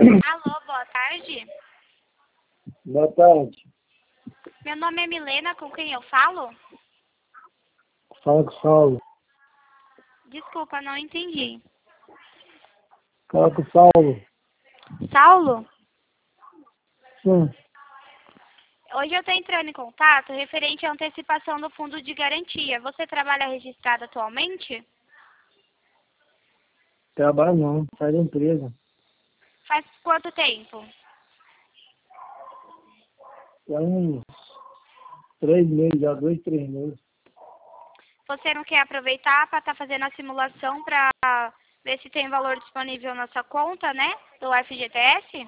Alô, boa tarde. Boa tarde. Meu nome é Milena, com quem eu falo? Fala com o Saulo. Desculpa, não entendi. Fala com o Saulo. Saulo? Sim. Hoje eu estou entrando em contato referente à antecipação do fundo de garantia. Você trabalha registrado atualmente? Trabalho não. Sai da empresa. Faz quanto tempo? Tem uns 3 meses, já 2, 3 meses. Você não quer aproveitar para estar fazendo a simulação para ver se tem valor disponível na sua conta, né? Do FGTS?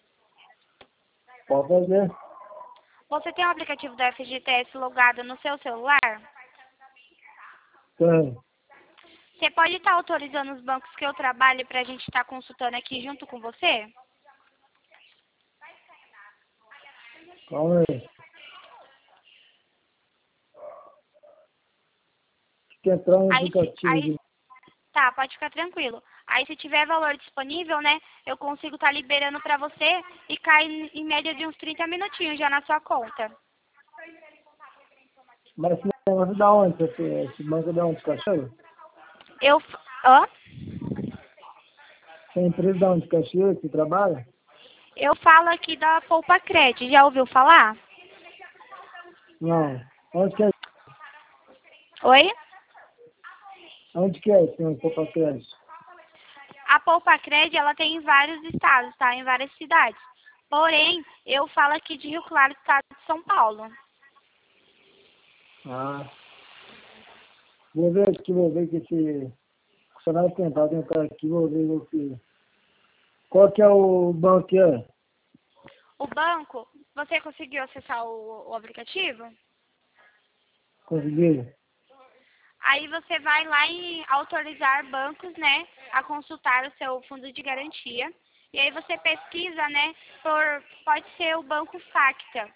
Pode fazer. Você tem o aplicativo do FGTS logado no seu celular? Tem. Você pode estar autorizando os bancos que eu trabalho para a gente estar consultando aqui junto com você? Calma aí. Tem que entrar no aplicativo Aí, aqui. tá, pode ficar tranquilo. Aí se tiver valor disponível, né, eu consigo estar liberando para você e cai em média de uns 30 minutinhos já na sua conta. Mas esse negócio da onde? Esse banco da onde, Cachoeira? Hã? Essa empresa da onde, Cachoeira, que trabalha? Eu falo aqui da Poupa Cred, já ouviu falar? Não. Onde que é? Oi? Onde que é esse Poupa Crédito? A Poupa Cred, ela tem em vários estados, tá? Em várias cidades. Porém, eu falo aqui de Rio Claro, estado de São Paulo. Ah. Vou ver que esse funcionário tentar entrar aqui, vou ver o que. Qual que é o banco que é? O banco, você conseguiu acessar o aplicativo? Conseguiram? Aí você vai lá em autorizar bancos, né, a consultar o seu fundo de garantia. E aí você pesquisa, né, pode ser o banco Facta.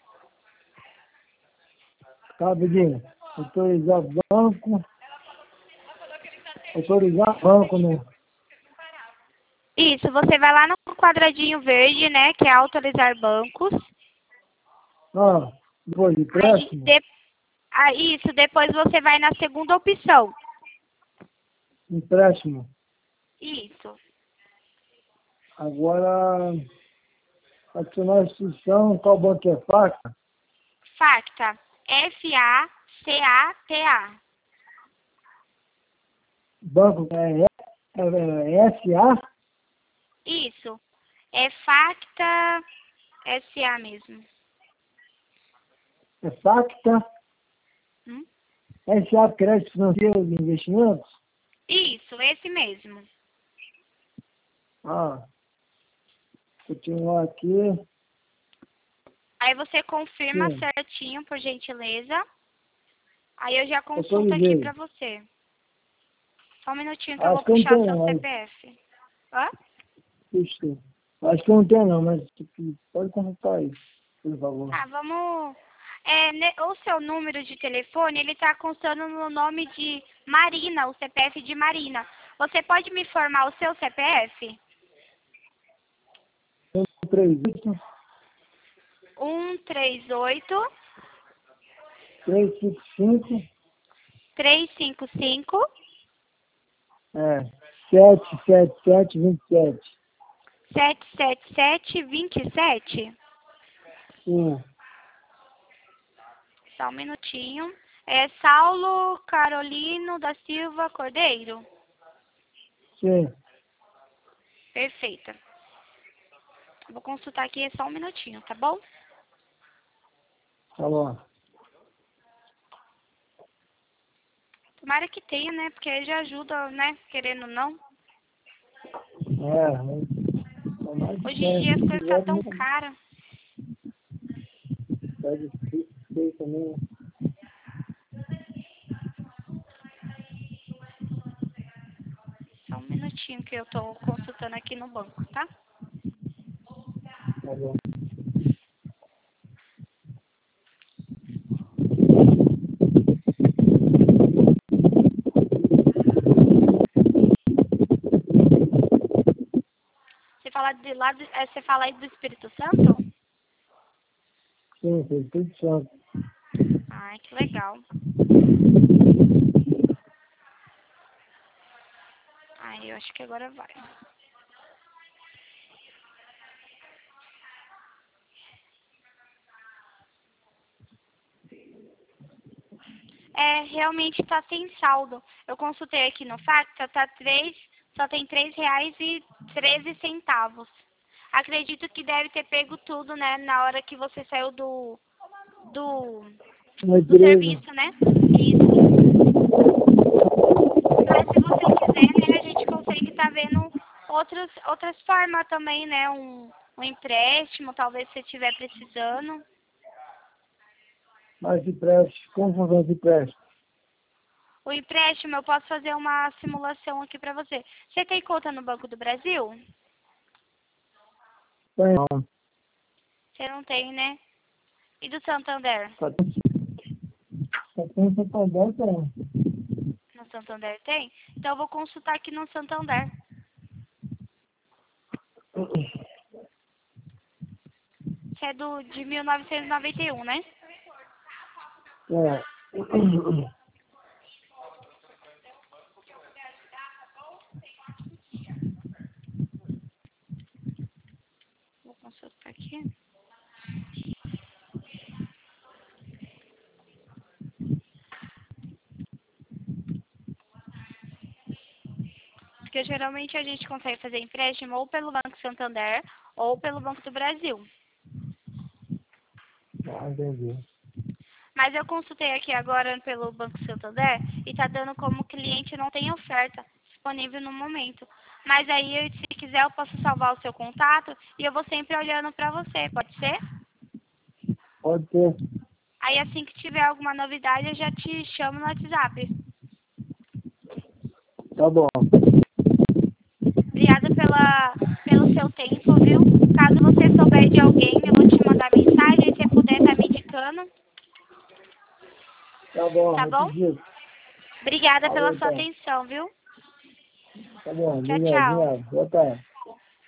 Rapidinho. Autorizar banco. Autorizar banco, né? Isso, você vai lá no quadradinho verde, né, que é autorizar bancos. Ah, depois de Aí, empréstimo? isso, depois você vai na segunda opção. Empréstimo. Isso. Agora, adicionar a instituição, qual banco é? Faca? Facta. F-A-C-A-T-A. Banco é SA? Isso. É Facta S.A. mesmo. É Facta? Hum? SA Crédito Financeiro de Investimentos? Isso, esse mesmo. Ah, continuar aqui. Aí você confirma Sim, certinho, por gentileza. Aí eu já consulto aqui autorizei. pra você. Só um minutinho que eu vou Acho que eu não puxar o tenho seu não, CPF. Hã? puxa. Acho que eu não tenho não, mas pode consultar aí, por favor. Tá, vamos... o seu número de telefone, ele tá constando no nome de Marina, o CPF de Marina. Você pode me informar o seu CPF? 38, 138 355, 355 77727. 77727. Sim, Só um minutinho. É Saulo Carolino da Silva Cordeiro. sim, Perfeita. Vou consultar aqui só um minutinho, tá bom? tá bom. Tomara que tenha, né? Porque aí já ajuda, né? Querendo ou não. Tomara que Hoje em dia as se coisas estão tiver, tão caras. tá difícil também, né? Só um minutinho que eu tô consultando aqui no banco, tá? Tá bom. Você fala aí do Espírito Santo? Sim, foi tudo certo. Ai, que legal. Ai, eu acho que agora vai. Realmente tá sem saldo. Eu consultei aqui no Facta, só tem R$ 3,13. Acredito que deve ter pego tudo, né, na hora que você saiu do Na do igreja. serviço, né? Isso. Mas se você quiser, né, a gente consegue estar vendo outras formas também, né? Um empréstimo, talvez se você estiver precisando. Mas empréstimo, como funciona esse empréstimo? O empréstimo, eu posso fazer uma simulação aqui para você. Você tem conta no Banco do Brasil? Tem não. Você não tem, né? E do Santander? Só tem Santander, tem. No Santander tem? Então eu vou consultar aqui no Santander. Você é de 1991, né? É. Vou consultar aqui. Porque geralmente a gente consegue fazer empréstimo ou pelo Banco Santander ou pelo Banco do Brasil. Ah, entendi. Mas eu consultei aqui agora pelo Banco Santander e tá dando como cliente não tem oferta disponível no momento. Mas aí, se quiser, eu posso salvar o seu contato e eu vou sempre olhando para você, pode ser? Pode ter. Aí assim que tiver alguma novidade, eu já te chamo no WhatsApp. Tá bom. Obrigada pelo seu tempo, viu? Caso você souber de alguém, eu vou te mandar mensagem, se você puder estar me indicando, Tá bom, tá eu te bom? digo. Obrigada Falou pela sua então. atenção, viu? Tá bom, Tchau, obrigado, tchau. obrigado. Boa tarde.